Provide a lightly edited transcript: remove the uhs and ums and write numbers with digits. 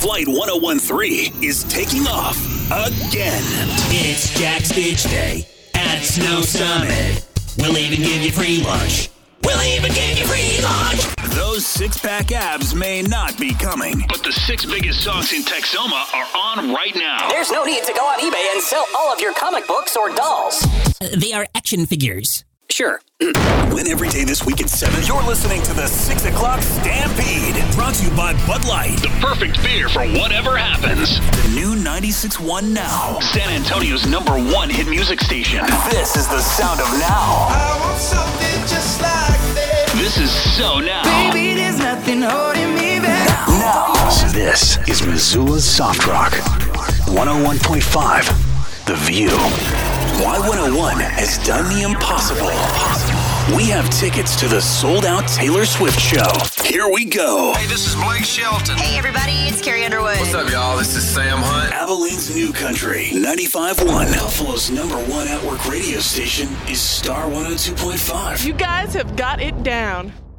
Flight 1013 is taking off again. It's Jack's Beach Day at Snow Summit. We'll even give you free lunch. We'll even give you free lunch. Those six-pack abs may not be coming, but the 6 biggest songs in Texoma are on right now. There's no need to go on eBay and sell all of your comic books or dolls. They are action figures. Sure. Win every day this week at 7. You're listening to the 6 o'clock Stampede. Brought to you by Bud Light. The perfect beer for whatever happens. The new 96.1 Now. San Antonio's #1 hit music station. This is the sound of Now. I want something just like that. This is So Now. Baby, there's nothing holding me back. Now. This is Missoula's Soft Rock. 101.5. The View. Y101 has done the impossible. We have tickets to the sold-out Taylor Swift show. Here we go. Hey, this is Blake Shelton. Hey, everybody, it's Carrie Underwood. What's up, y'all? This is Sam Hunt. Abilene's New Country, 95.1. Buffalo's #1 at-work radio station is Star 102.5. You guys have got it down.